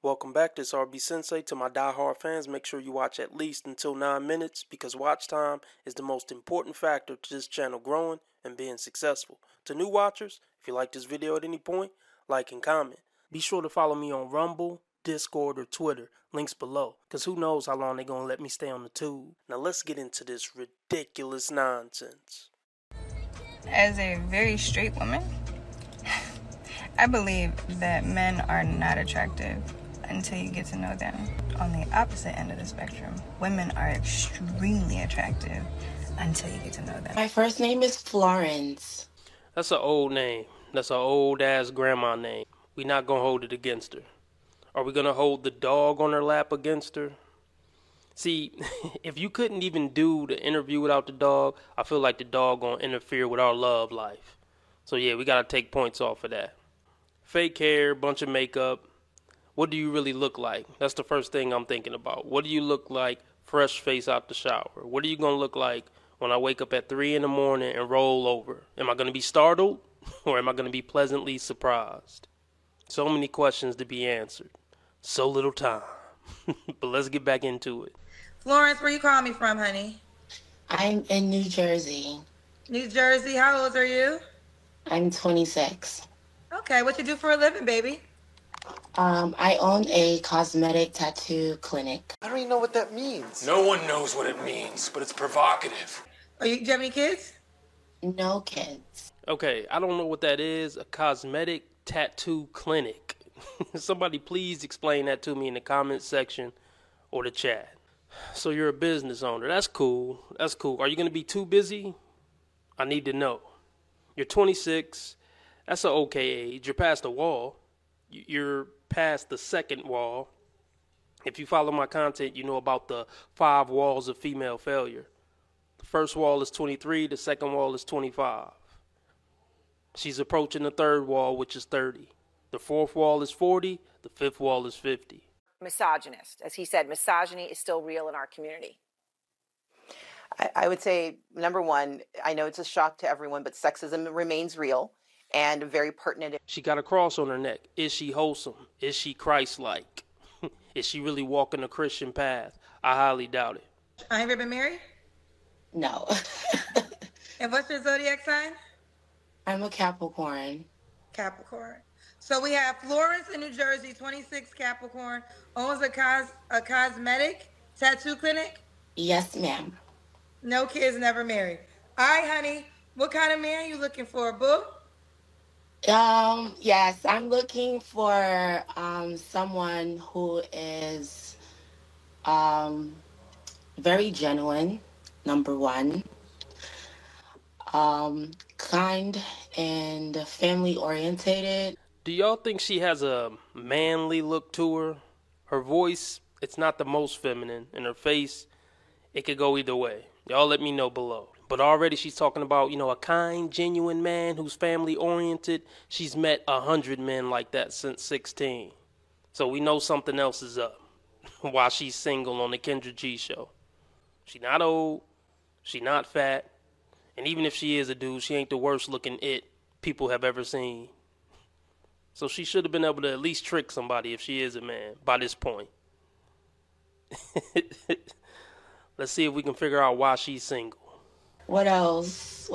Welcome back, this RB Sensei. To my die-hard fans, make sure you watch at least until 9 minutes because watch time is the most important factor to this channel growing and being successful. To new watchers, if you like this video at any point, like and comment. Be sure to follow me on Rumble, Discord, or Twitter, links below, because who knows how long they're going to let me stay on the tube. Now let's get into this ridiculous nonsense. As a very straight woman, I believe that men are not attractive until you get to know them. On the opposite end of the spectrum, women are extremely attractive until you get to know them. My first name is Florence. That's an old name. That's an old-ass grandma name. We not gonna hold it against her. Are we gonna hold the dog on her lap against her? See, if you couldn't even do the interview without the dog, I feel like the dog gonna interfere with our love life. So yeah, we gotta take points off of that. Fake hair, bunch of makeup. What do you really look like? That's the first thing I'm thinking about. What do you look like fresh face out the shower? What are you gonna look like when I wake up at 3 in the morning and roll over? Am I gonna be startled or am I gonna be pleasantly surprised? So many questions to be answered. So little time. But let's get back into it. Florence, where you calling me from, honey? I'm in New Jersey. New Jersey. How old are you? I'm 26. Okay, what you do for a living, baby? I own a cosmetic tattoo clinic. I don't even know what that means. No one knows what it means, but it's provocative. Do you have any kids? No kids. Okay, I don't know what that is. A cosmetic tattoo clinic. Somebody please explain that to me in the comments section or the chat. So you're a business owner. That's cool. That's cool. Are you going to be too busy? I need to know. You're 26. That's an okay age. You're past the wall. You're past the second wall. If you follow my content, you know about the 5 walls of female failure. The first wall is 23. The second wall is 25. She's approaching the third wall, which is 30. The fourth wall is 40. The fifth wall is 50. Misogynist. As he said, misogyny is still real in our community. I would say, number one, I know it's a shock to everyone, but sexism remains real and very pertinent. She got a cross on her neck. Is she wholesome? Is she Christ-like? Is she really walking a Christian path? I highly doubt it. Have you ever been married? No. And what's your zodiac sign? I'm a Capricorn. Capricorn. So we have Florence in New Jersey, 26, Capricorn, owns a cosmetic tattoo clinic. Yes, ma'am. No kids, never married. All right, honey. What kind of man you looking for, boo? Yes, I'm looking for someone who is very genuine, number one. Kind and family orientated. Do y'all think she has a manly look to her? Her voice, it's not the most feminine, and her face, it could go either way. Y'all let me know below. But already she's talking about, a kind, genuine man who's family oriented. She's met 100 men like that since 16. So we know something else is up while she's single on the Kendra G show. She not old, she not fat, and even if she is a dude, she ain't the worst looking people have ever seen. So she should have been able to at least trick somebody if she is a man by this point. Let's see if we can figure out why she's single. What else?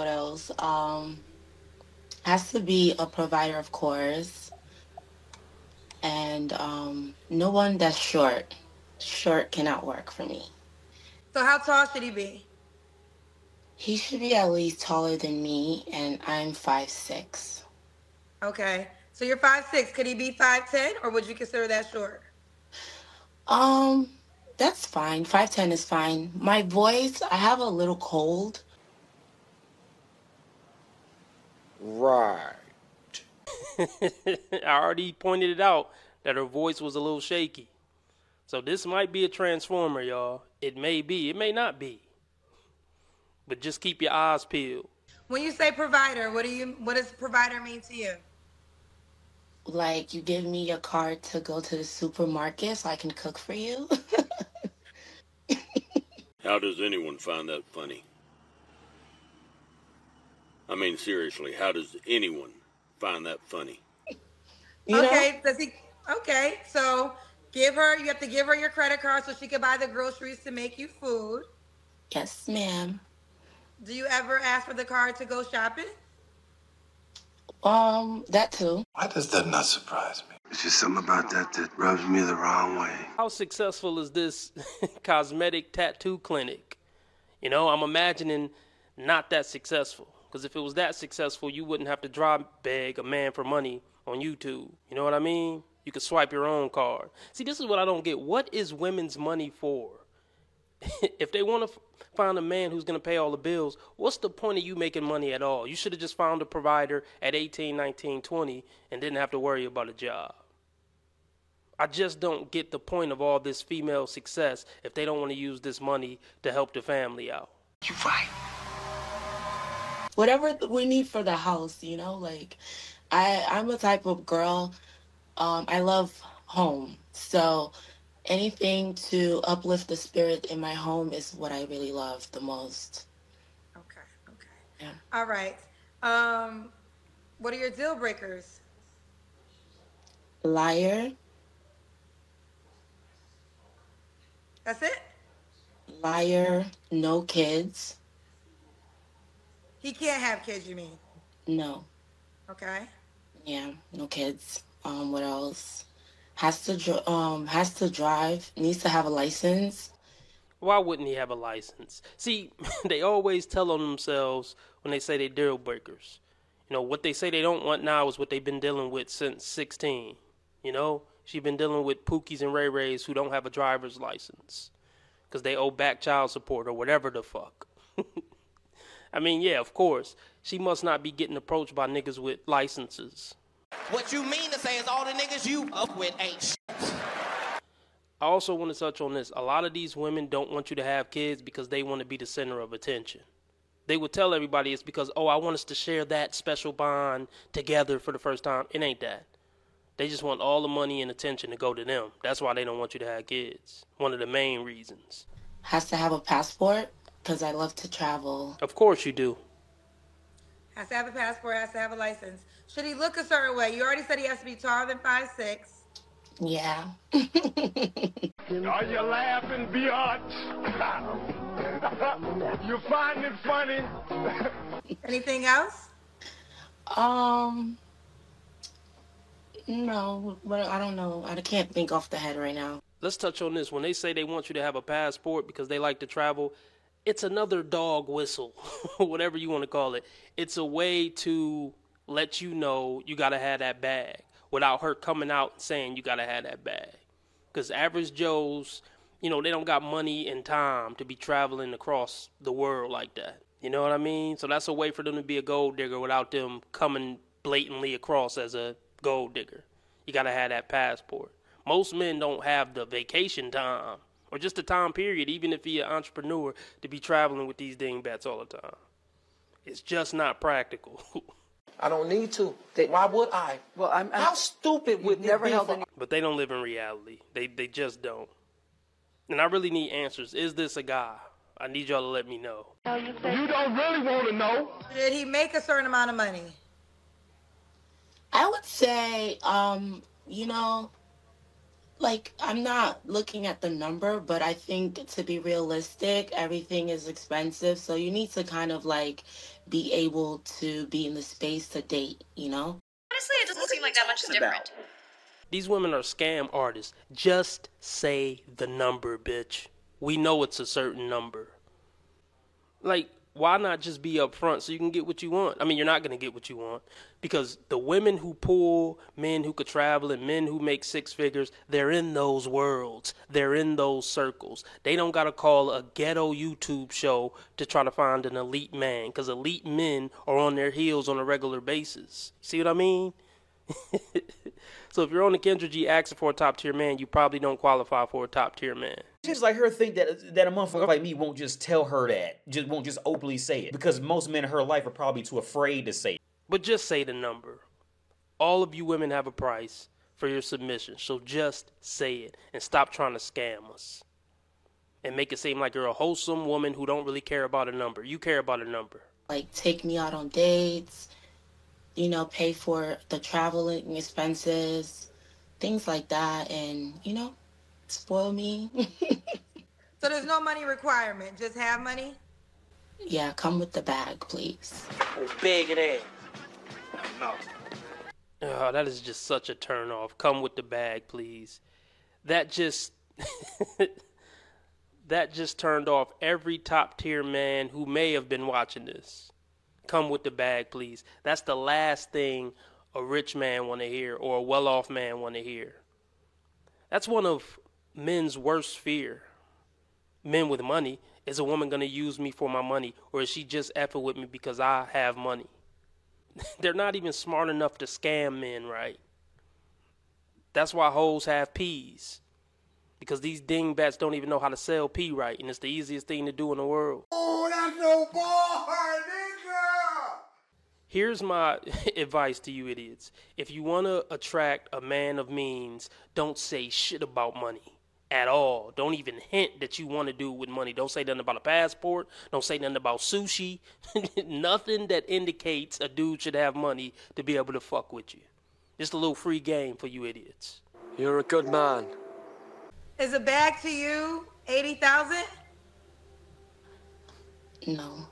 Has to be a provider, of course. And no one that's short. Short cannot work for me. So how tall should he be? He should be at least taller than me, and I'm 5'6". Okay. So you're 5'6". Could he be 5'10", or would you consider that short? That's fine. 5'10" is fine. My voice, I have a little cold. Right. I already pointed it out that her voice was a little shaky. So this might be a transformer, y'all. It may be. It may not be. But just keep your eyes peeled. When you say provider, what does provider mean to you? Like, you give me your card to go to the supermarket so I can cook for you? How does anyone find that funny? I mean, seriously, how does anyone find that funny? You okay, know? Okay, so you have to give her your credit card so she can buy the groceries to make you food. Yes, ma'am. Do you ever ask for the card to go shopping? That too. Why does that not surprise me? It's just something about that that rubs me the wrong way. How successful is this cosmetic tattoo clinic? You know, I'm imagining not that successful. Because if it was that successful, you wouldn't have to dry beg a man for money on YouTube. You know what I mean? You could swipe your own card. See, this is what I don't get. What is women's money for? If they want to find a man who's going to pay all the bills, what's the point of you making money at all? You should have just found a provider at 18, 19, 20 and didn't have to worry about a job. I just don't get the point of all this female success if they don't want to use this money to help the family out. You're right. Whatever we need for the house, you know, like I'm a type of girl, I love home. So anything to uplift the spirit in my home is what I really love the most. Okay. Yeah. All right. What are your deal breakers? Liar. That's it? Liar, no kids. He can't have kids, you mean? No. Okay. Yeah, no kids. What else? Has to drive, needs to have a license. Why wouldn't he have a license? See, they always tell on themselves when they say they're deal breakers. You know, what they say they don't want now is what they've been dealing with since 16. You know, she's been dealing with Pookies and Ray Rays who don't have a driver's license because they owe back child support or whatever the fuck. I mean, yeah, of course. She must not be getting approached by niggas with licenses. What you mean to say is all the niggas you up with ain't shit. I also want to touch on this. A lot of these women don't want you to have kids because they want to be the center of attention. They would tell everybody it's because, I want us to share that special bond together for the first time. It ain't that. They just want all the money and attention to go to them. That's why they don't want you to have kids. One of the main reasons. Has to have a passport because I love to travel. Of course you do. Has to have a passport, has to have a license. Should he look a certain way? You already said he has to be taller than 5'6". Yeah. Are you laughing, biatch? You find it funny? Anything else? No, but I don't know. I can't think off the head right now. Let's touch on this. When they say they want you to have a passport because they like to travel, it's another dog whistle, whatever you want to call it. It's a way to let you know you got to have that bag without her coming out and saying you got to have that bag. Because average Joes, they don't got money and time to be traveling across the world like that. You know what I mean? So that's a way for them to be a gold digger without them coming blatantly across as a gold digger. You got to have that passport. Most men don't have the vacation time or just the time period, even if you're an entrepreneur, to be traveling with these dingbats all the time. It's just not practical. I don't need to. Why would I? Well, how stupid would never held any. But they don't live in reality. They just don't. And I really need answers. Is this a guy? I need y'all to let me know. You don't really want to know. Did he make a certain amount of money? I would say, I'm not looking at the number, but I think to be realistic, everything is expensive. So you need to kind of be able to be in the space to date, Honestly, it doesn't seem like that much is different. These women are scam artists. Just say the number, bitch. We know it's a certain number. Why not just be upfront so you can get what you want? I mean, you're not going to get what you want because the women who pull men who could travel and men who make six figures, they're in those worlds. They're in those circles. They don't got to call a ghetto YouTube show to try to find an elite man because elite men are on their heels on a regular basis. See what I mean? So if you're on the Kendra G asking for a top-tier man, you probably don't qualify for a top-tier man. Just like her think that a motherfucker like me won't just tell her that, won't just openly say it. Because most men in her life are probably too afraid to say it. But just say the number. All of you women have a price for your submission, so just say it and stop trying to scam us. And make it seem like you're a wholesome woman who don't really care about a number. You care about a number. Take me out on dates, pay for the traveling expenses, things like that, and, you know, spoil me. So there's no money requirement, just have money? Yeah, come with the bag, please. Oh, big it is. No. Oh, that is just such a turn off. Come with the bag, please. That just that just turned off every top tier man who may have been watching this. Come with the bag, please. That's the last thing a rich man want to hear or a well-off man want to hear. That's one of men's worst fear. Men with money. Is a woman going to use me for my money, or is she just effing with me because I have money? They're not even smart enough to scam men, right? That's why hoes have peas. Because these dingbats don't even know how to sell pee right, and it's the easiest thing to do in the world. Oh, that's no boy, nigga! Here's my advice to you idiots. If you want to attract a man of means, don't say shit about money at all. Don't even hint that you want to do with money. Don't say nothing about a passport. Don't say nothing about sushi. Nothing that indicates a dude should have money to be able to fuck with you. Just a little free game for you idiots. You're a good man. Is a bag to you 80,000? No.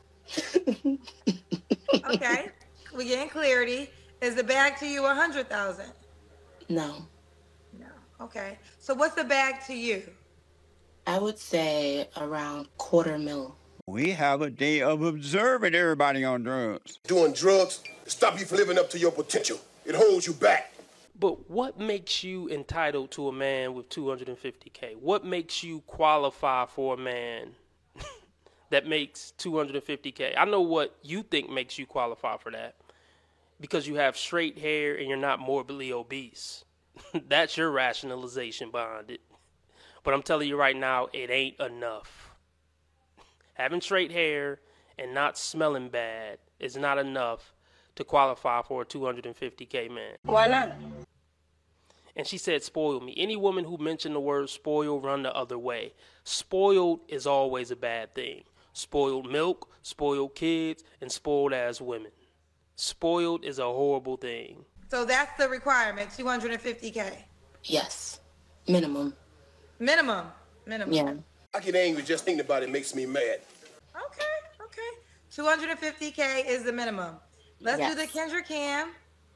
Okay, we getting clarity. Is the bag to you 100,000? No. No. Okay. So what's the bag to you? I would say around $250,000. We have a day of observing everybody on drugs. Doing drugs stop you from living up to your potential. It holds you back. But what makes you entitled to a man with $250K? What makes you qualify for a man that makes $250K? I know what you think makes you qualify for that. Because you have straight hair and you're not morbidly obese. That's your rationalization behind it. But I'm telling you right now, it ain't enough. Having straight hair and not smelling bad is not enough to qualify for a $250K man. Why not? And she said, spoil me. Any woman who mentioned the word spoil, run the other way. Spoiled is always a bad thing. Spoiled milk, spoiled kids, and spoiled ass women. Spoiled is a horrible thing. So that's the requirement, 250K? Yes. Minimum. Minimum? Yeah. I get angry just thinking about it makes me mad. Okay. 250K is the minimum. Let's do the Kendra Cam.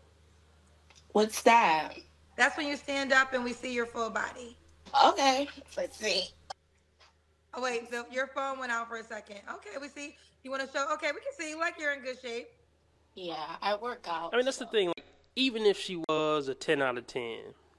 What's that? That's when you stand up and we see your full body. Okay. Let's see. Oh, wait. So your phone went out for a second. Okay, we see. You want to show? Okay, we can see you like you're in good shape. Yeah, I work out. I mean, that's the thing. Like, even if she was a 10 out of 10,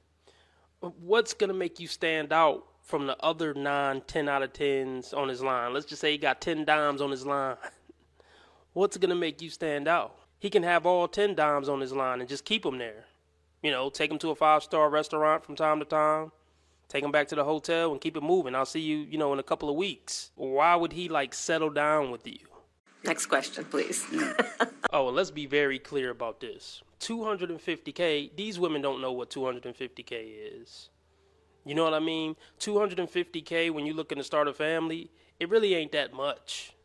what's going to make you stand out from the other 9 10 out of 10s on his line? Let's just say he got 10 dimes on his line. What's going to make you stand out? He can have all 10 dimes on his line and just keep them there. You know, take him to a 5-star restaurant from time to time. Take him back to the hotel and keep it moving. I'll see you, in a couple of weeks. Why would he, settle down with you? Next question, please. Oh, and let's be very clear about this. 250K, these women don't know what 250K is. You know what I mean? 250K, when you're looking to start a family, it really ain't that much.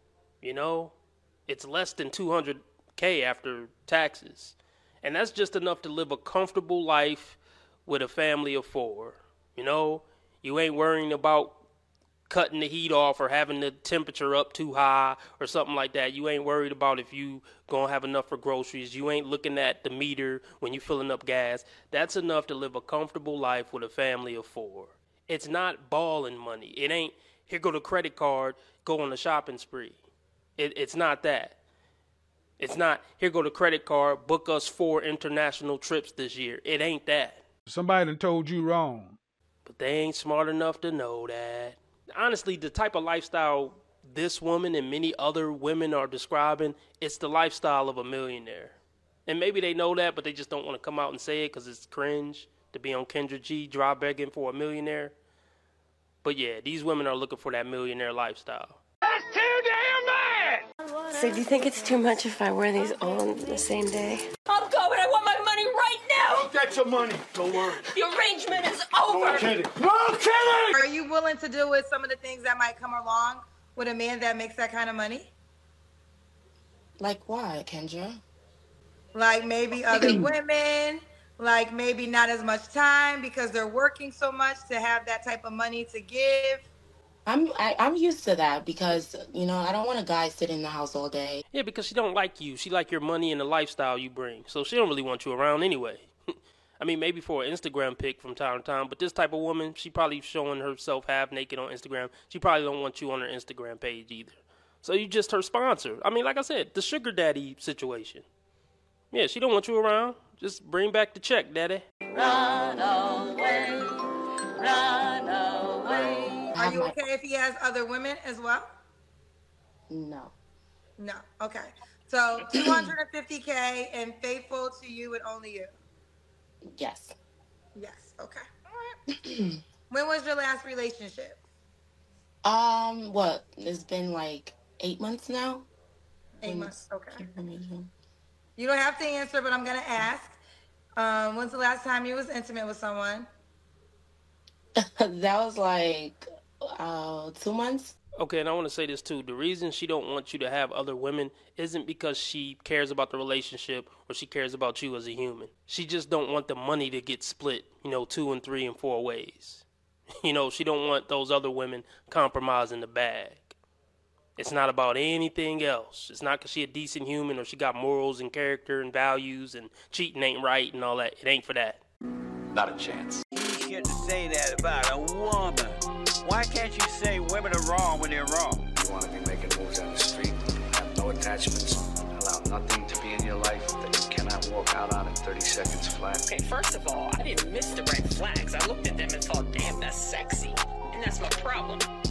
It's less than 200K after taxes. And that's just enough to live a comfortable life with a family of 4. You ain't worrying about cutting the heat off or having the temperature up too high or something like that. You ain't worried about if you gonna have enough for groceries. You ain't looking at the meter when you filling up gas. That's enough to live a comfortable life with a family of 4. It's not balling money. It ain't, here go the credit card, go on a shopping spree. It's not that. It's not, here go the credit card, book us 4 international trips this year. It ain't that. Somebody done told you wrong. But they ain't smart enough to know that. Honestly, the type of lifestyle this woman and many other women are describing, it's the lifestyle of a millionaire. And maybe they know that, but they just don't want to come out and say it because it's cringe to be on Kendra G dry begging for a millionaire. But yeah, these women are looking for that millionaire lifestyle. That's too damn bad! So do you think it's too much if I wear these all on the same day? I'm going. I want my money right now. Don't get your money. Don't worry. The arrangement is over. No kidding. No kidding! Are you willing to deal with some of the things that might come along with a man that makes that kind of money? Like what, Kendra? Like maybe other women, like maybe not as much time because they're working so much to have that type of money to give? I'm used to that because, you know, I don't want a guy sitting in the house all day. Yeah, because she don't like you. She like your money and the lifestyle you bring. So she don't really want you around anyway. I mean, maybe for an Instagram pic from time to time, but this type of woman, she probably showing herself half naked on Instagram. She probably don't want you on her Instagram page either. So you just her sponsor. I mean, like I said, the sugar daddy situation. Yeah, she don't want you around. Just bring back the check, daddy. Run away, run away. Are you okay if he has other women as well? No. No. Okay. So 250K and faithful to you and only you. Yes. Yes. Okay. All right. When was your last relationship? What? It's been like 8 months now. 8 months. Okay. You don't have to answer, but I'm gonna ask. When's the last time you was intimate with someone? That was like 2 months. Okay, and I want to say this too. The reason she don't want you to have other women isn't because she cares about the relationship or she cares about you as a human. She just don't want the money to get split, 2 and 3 and 4 ways. She don't want those other women compromising the bag. It's not about anything else. It's not because she a decent human or she got morals and character and values and cheating ain't right and all that. It ain't for that. Not a chance. You shouldn't say that about a woman. Why can't you say women are wrong when they're wrong? You want to be making moves on the street, have no attachments, allow nothing to be in your life that you cannot walk out on in 30 seconds flat. Okay, first of all, I didn't miss the red flags. I looked at them and thought, damn, that's sexy. And that's my problem.